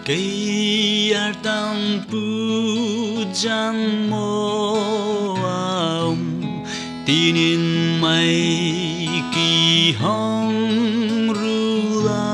cây tam pujan mo aum tinin mai ki hong rula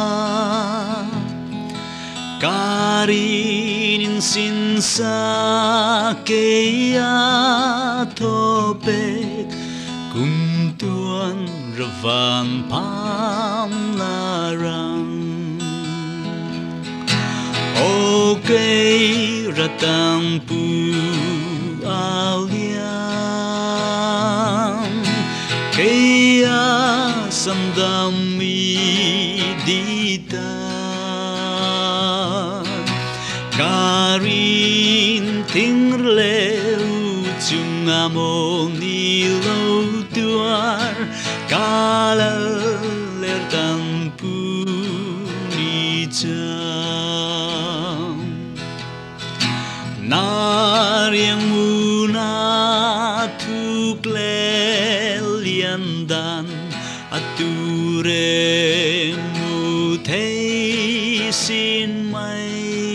karin sinsa kaya topek kum tuan ravan pam larang okay ratang pu aliam kaya samdam dita karin tingleu chung amon nilo tuar kala lertan pu ni Nariang muna tukle liandan ature mutei sin mai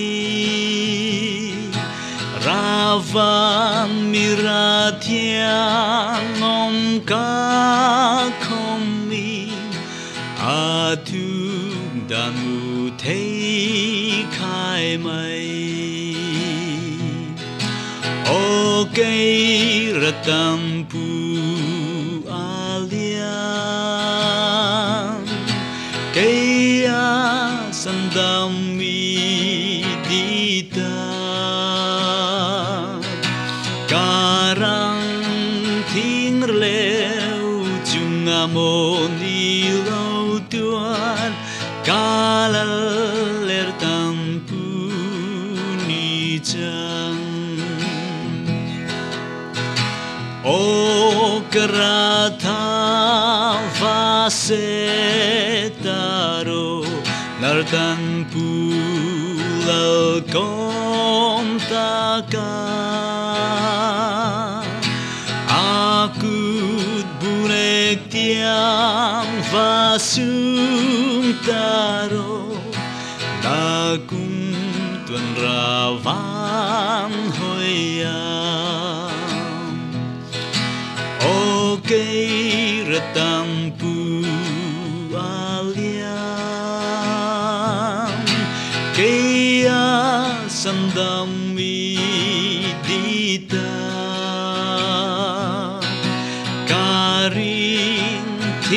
ravan miratiang om ka komi atung dan mutei kai mai okay ratam pu aliam kaya sandam dita karang tingleu chung amon nilau tuan kalaler tampu ni O kerata vasetaro nartan pula kom taka akut bunek tiang vasum taro lakum tuan ravan hoya okay ratam pu aliam kaya sandam dita karin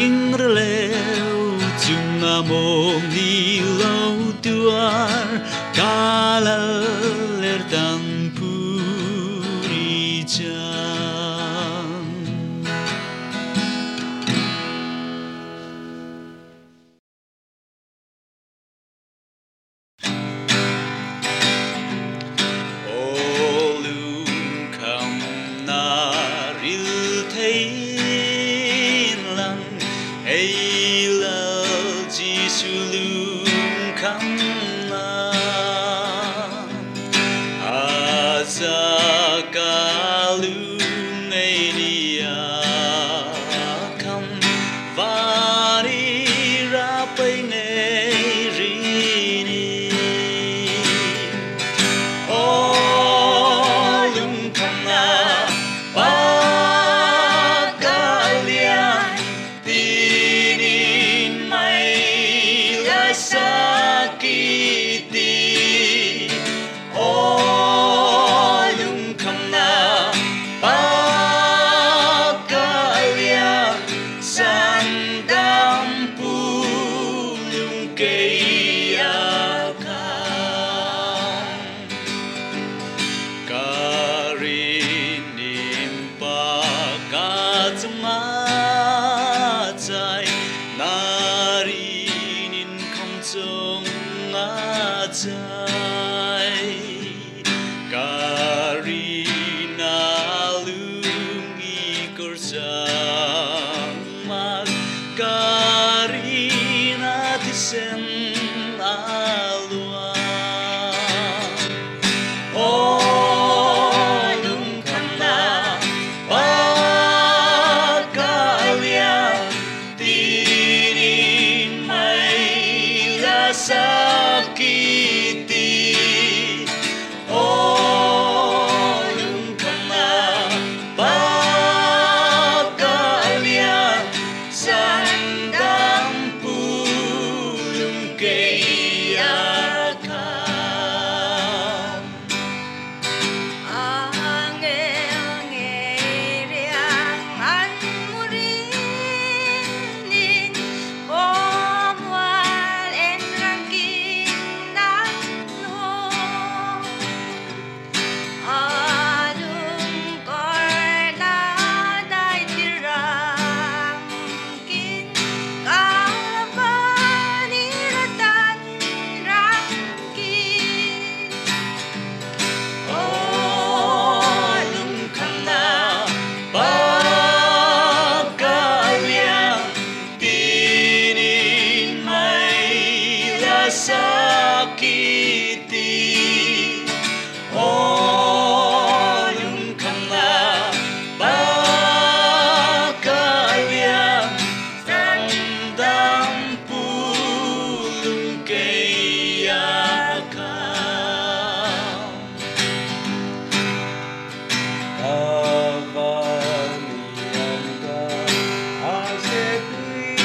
tingleu chung amom nilau tuar kala lertan pu sakit sakiti oh yung kanga bakalian sandang pulong kayakan kavanian ka asepui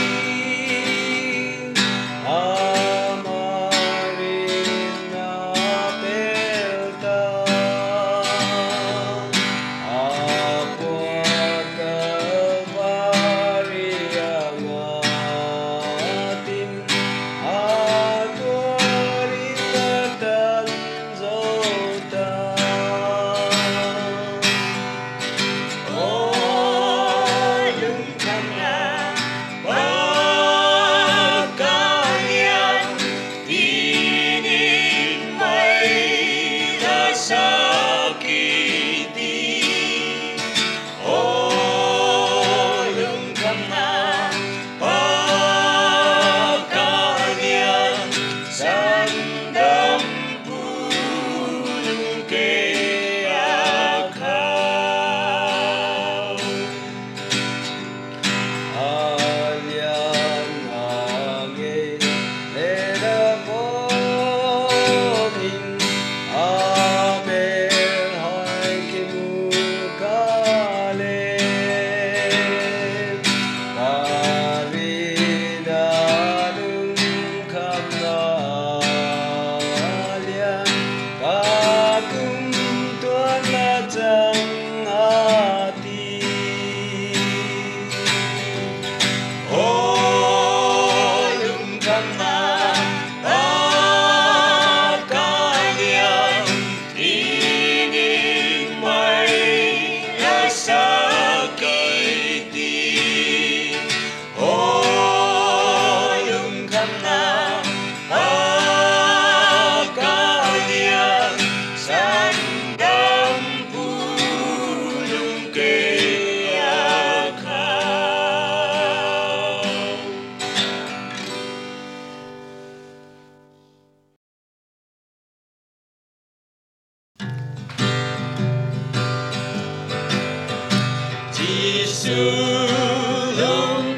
Sulung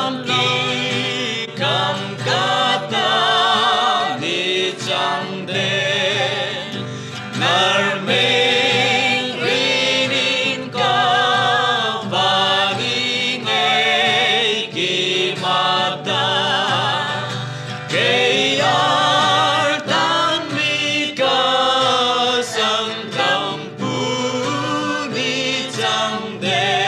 nampi kam kata ni jamde narmeng rinin ka vaningai kimata kayar tan mika sang ni jamde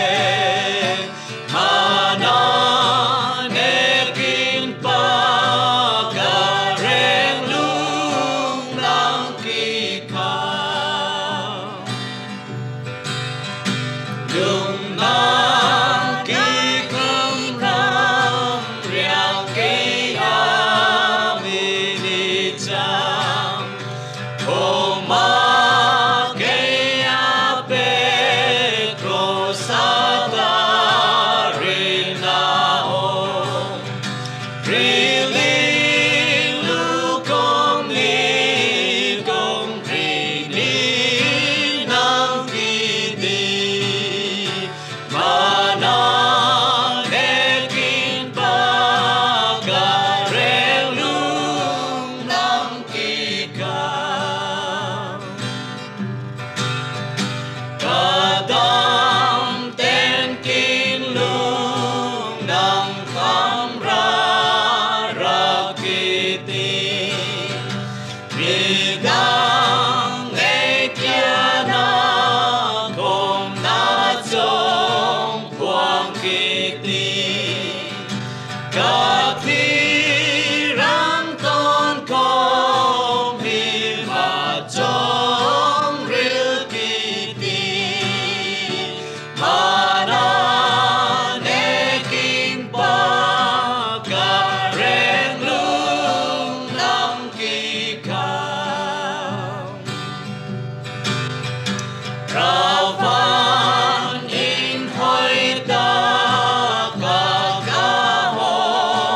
Ravan in hoita kakahon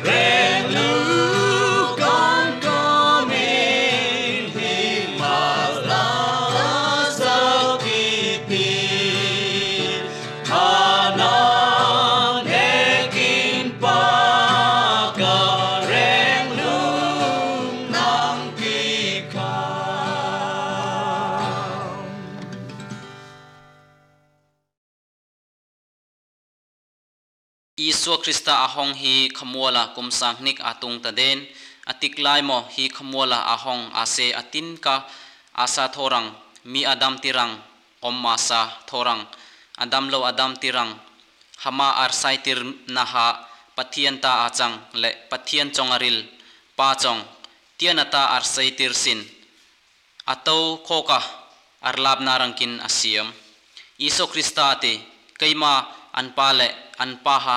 rèn lưu con có mình hi mà la sa kỳ tì hà na nghe kinh pa cả rèn lưu năng kỳ cao. Isu Krista ahong hi khamuala kumsang nik atung taden atiklai mo hi khamuala ahong ase atin ka asa thorang mi adam tirang om masa thorang adam lo adam tirang hama arsai tir naha pathian ta achang le pathian chongaril pa chong tianata arsai tir sin atau khoka arlab narangkin asiam Isu Krista ate keima anpa le anpa ha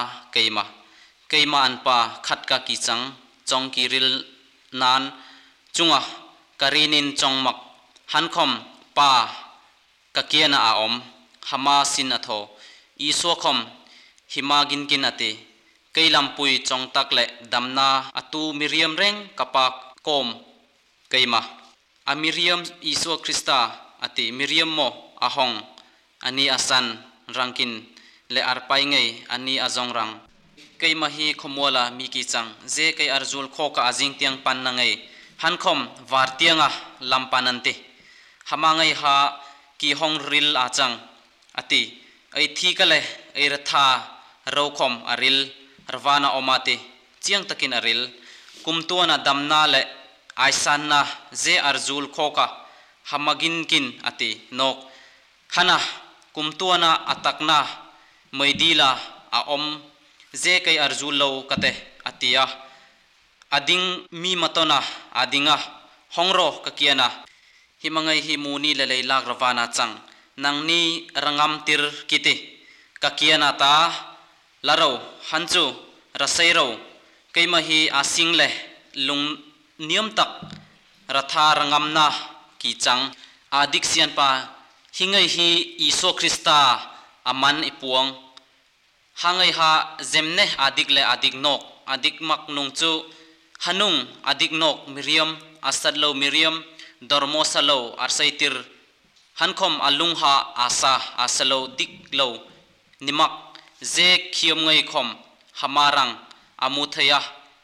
keima anpa khatka kichang chong kiril nan chunga karinin chongmak hankhom pa kakiana aom hama sin atho isokhom himagin kinate keilampui chongtak le damna atu miriam reng kapak kom keima a miriam Isu Krista ati miriam mo ahong ani asan rangkin le arpai ngei ani azong rang kei mahi khomola mi ki chang je kei arzul khoka ajing tiang pan na ngei hankhom wartianga lampanante hamangai ha ki hong ril achang ati ai thikale ai ratha rokhom aril rwana omate chiang takin aril kumtuana damna le aisanna je arzul khoka hamagin kin ati nok hana kumtuana atakna maidila a om je kai arzulo kate atia ading mi matona adinga hongro kakiana himangai hi muni le leilak rawana chang nangni rangam tir kiti kakiana ta laro hanchu rasairo keima hi asing le lung niam tak ratha rangamna ki chang adik sian pa hingai hi Isu Krista aman ipuang hangai ha zemne adik le adik nok adik mak nung chu hanung adik nok miriam asadlo miriam dormo salo arsaitir hankhom alung ha asa asalo diklo nimak je khiam ngai khom hamarang amuthaya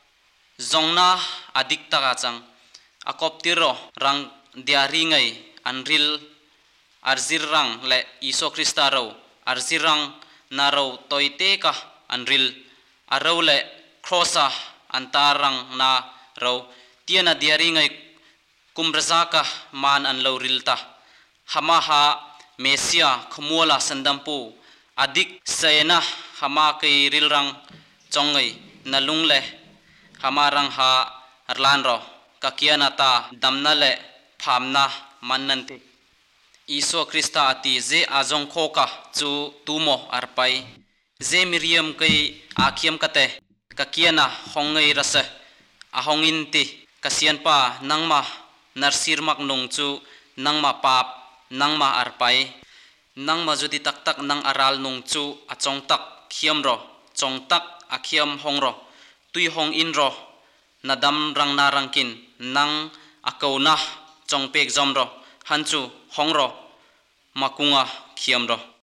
zongna adik taka chang akop tiro rang diari ngai anril arzirang le Isu Krista ro arzirang naro toite ka anril arau le krosa antarang na ro tiana diari ngai kumrazaka man an lo rilta hamaha mesia khmola sandampu adik sayena hama kai rilrang chongai nalung le hamarang ha arlan ro kakiana ta damna le phamna mannante Isu Krista ati je azong khoka chu tumo arpai je miriam kai akhiam kate kakiana hongai rasa ahongin ti kasian pa nangma narsirmak nung chu nangma pap nangma arpai nangma jodi tak nang aral nung chu achong tak khiam ro chong tak akhiam hongro tui hong in ro nadam rang narangkin nang akauna chongpek jomro hanchu hongro makunga khiamro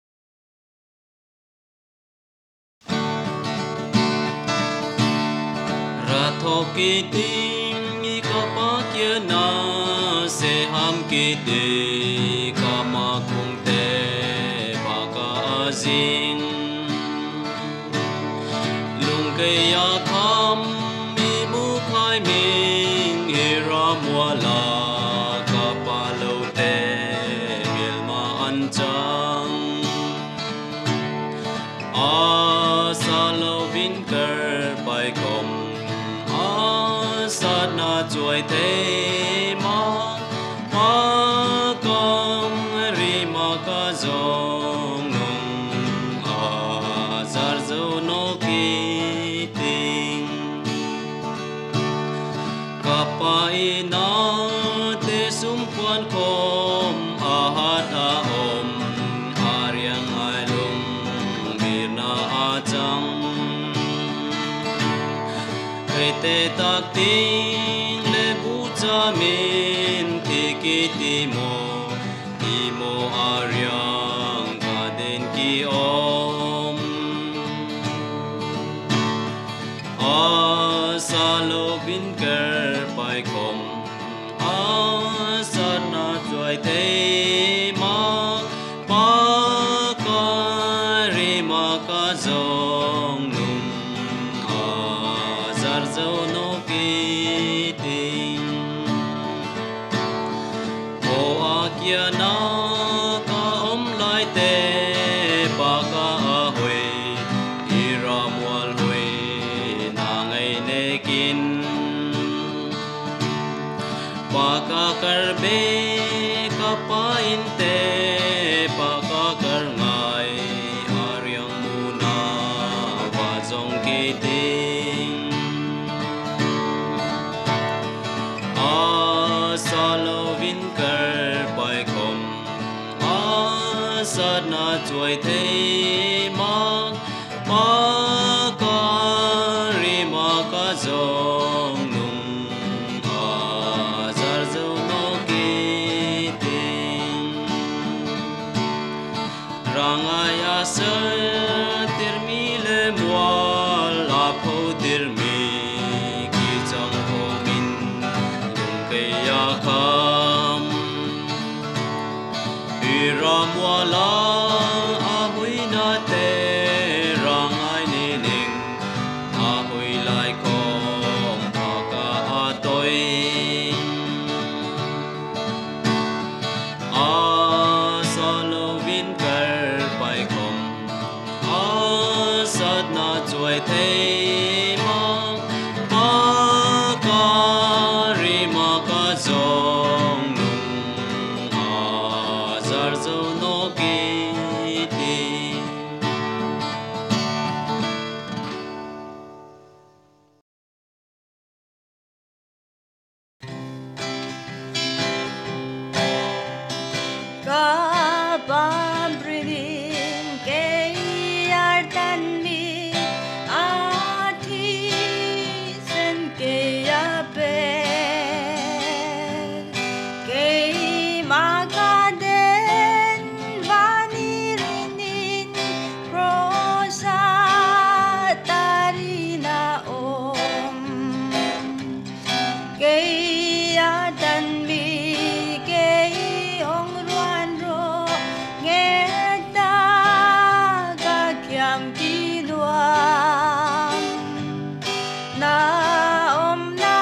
ratho kiting ikapatia na se ham kite kama kungte baka azing lungkaya tham imu khai ming hiram wala kapalote gelma anchang asalo vinker pai kom asana joy te ma kam rima ka zong nung azar zo no kiting kapai na te sumpuan kom ahat aom aryang alung birna achang te tak ting le bu cha min thi ki ti mo aryang ka den ki om a sa lo bin ker pai kom a sa na joy te ma pa ka ri ma ka zong nung a zar zo no ki ting o a kia na ka om lai te pa ka a hoi i ra mual hoi na ngai ne kin pa ka kar be ka pa in te pa ka kar ngai aryang muna wa zong ki ting a sa lo vin kar pai kom a sa na chuai te ma pa ka ri ma ka zong nung a zar zo no ki ting rangai a sa tir mi le mual a pho tir mi ki chang ho min lung ke ya kham i ram wala a hui na te rangai ni ning a hui lai kom pa ka a toi a sa lo vin kar pai kom a sat na chuai te ma pa ka ri ma ka zong nung a zar zo no ki ting Ka bam brin ke yar tan mi a thi sen ke ya pe ke ma ka den vani rinin prosa tarina om ke ya dan mi ke hong ruan ro nghe ta ga kyam ki luam na om na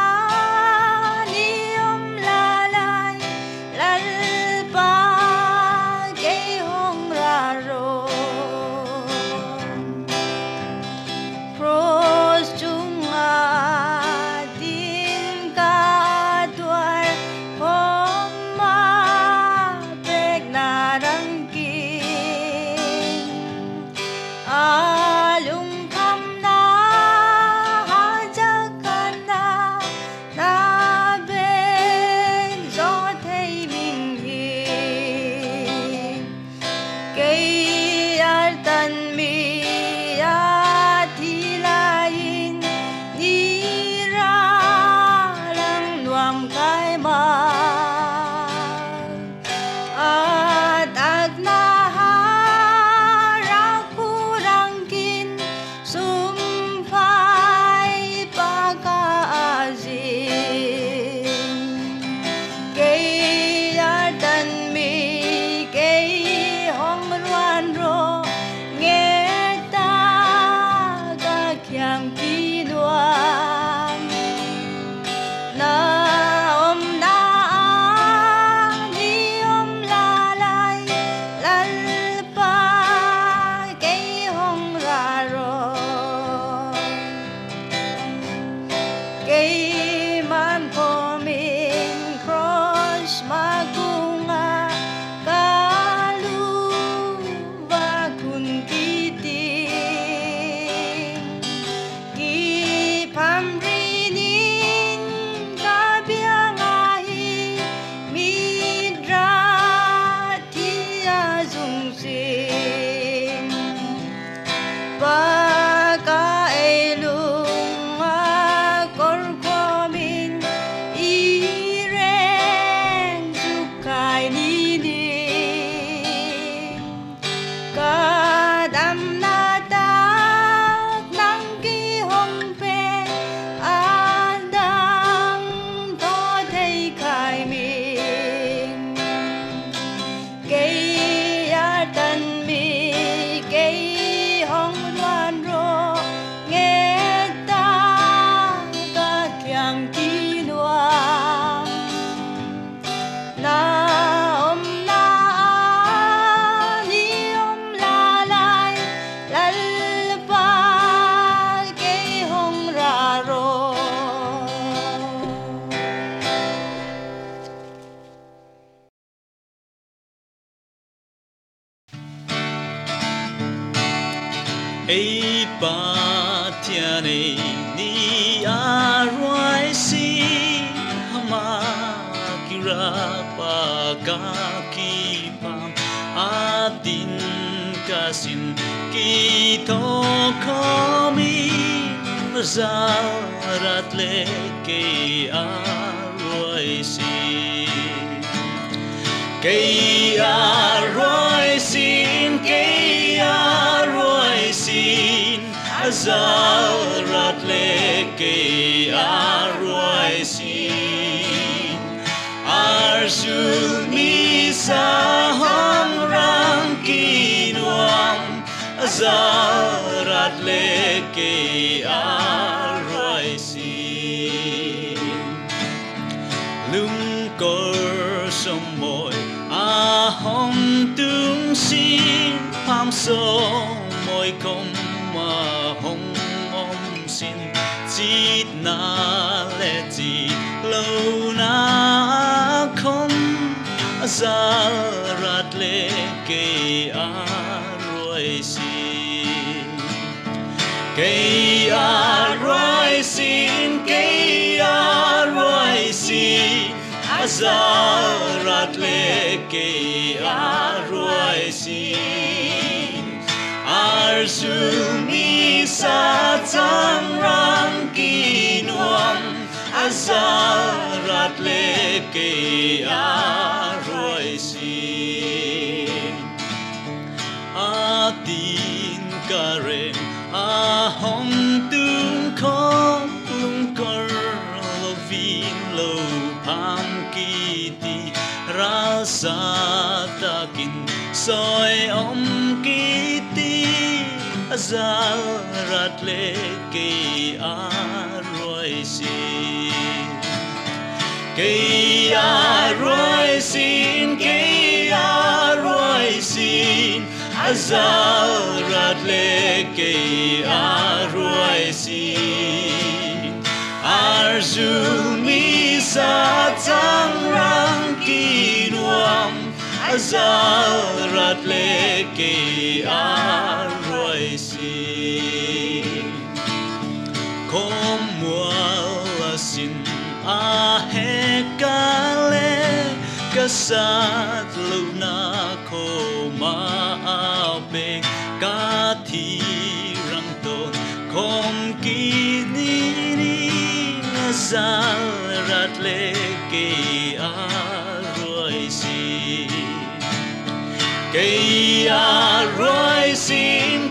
ni om la lai lal pa ke hong ra ro Pros chunga din ka tuar hom ma pek na rang kin alung kam na ha jakan na ben zo thei min hi cây ar tan mi a thi lain ni ra lang nuam kai ma a tak na ha ra ku rang kin sum phai pa ka azin cây ar tan mi cây hong ruan ro nghe ta ga kyam ki luam na om na ni om la lai lal pa cây hong ra ro cây man komin cross magunga kalu va kun kiting ki pam rinin ka biang ahi midra thia zung sin pa ka elung ấy ba thiên này ni a roi si hama kira pa ka ki pam a tin ka sin ki to komi zarat le ke a roi si cây a roi sin cây a roi sin azarat le cây a roi sin arsul mi sa hong rang kinuam azarat le cây a roi sin lung cor som môi a hong tung xin pham so môi công mà hong om xin chỉ na lệ chỉ lâu na không za rat lệ kê a roi xin kê a roi xin kê a roi xin azarat le ke aroi sin arsul mi sa tang rang kinuam azarat le ke aroi sin atin karen a hong tung khom lung kor lo vin lo pam rasa takin soi om kiti azarat le ke aroi sin ke aroi sin ke aroi sin azarat le ke aroi sin arzu mi sa tang rang kinuam azarat le ke aroi sin kom mual sin a hekale kasat luna ko ma ape ka thi rang ton kom kini azarat le ke cây a roi sin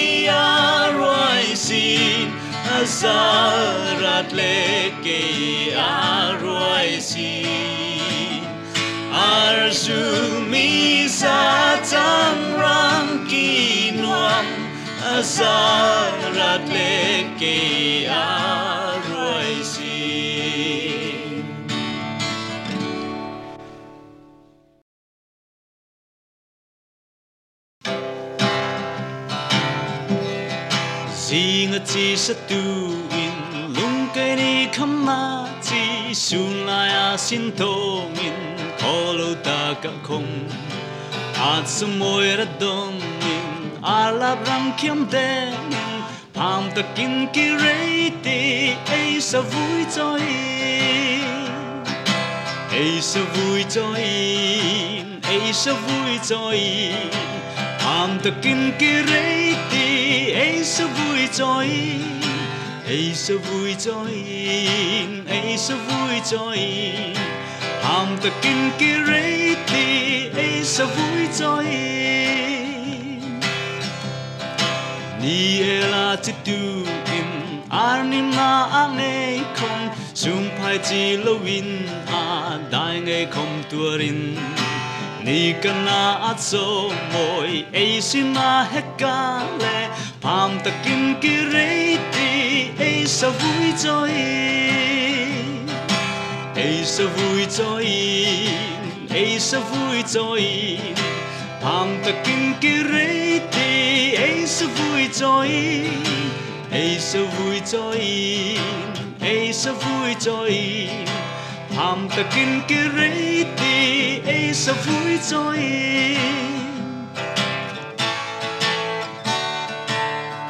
azarat le cây a roi sin arzu mi sa tang rang kinuam azarat le cây a roi sin Sing a ti sa tu in lung cây ni khama ti sun lai a sin thong in kolo ta ka khong at sa môi ra dom in alap ram kiam den in pam ta kin ki rei ti ai sa vui cho in ai sa vui cho in ai sa vui cho in pam ta kin ki rei ti ai sa vui cho in ai sa vui cho in ai sa vui cho in pam ta kin ki rei ti ai sa vui cho in ni ela ti tu in arnim na anei khom sum phai chi lowin a dai ngai khom tuarin ni kana at so moi ai sin na hekale pam ta kin ki rei ti ai sa vui cho in ai sa vui cho in ai sa vui cho in pam ta kin ki rei ti ai sa vui cho in ai sa vui cho in ai sa vui cho in pam ta kin ki rei ti ai sa vui cho in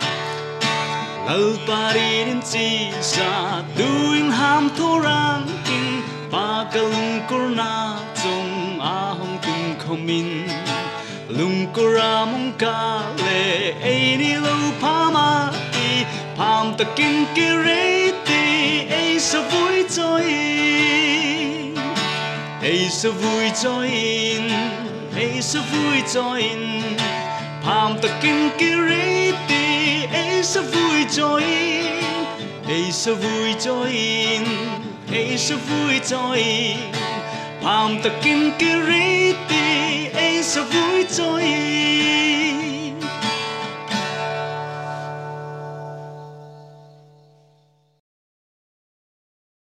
alparin chi sa tuing ham thorang king pa kalung kurna chung ahong tung khomin lung kuramong kale ani lo pama ti pam takin kireti ai sa vui join ai sa vui join ai sa vui join pam takin kireti ai sa vui join ai sa vui join ai sa vui join pam takin kireti ai sa vui join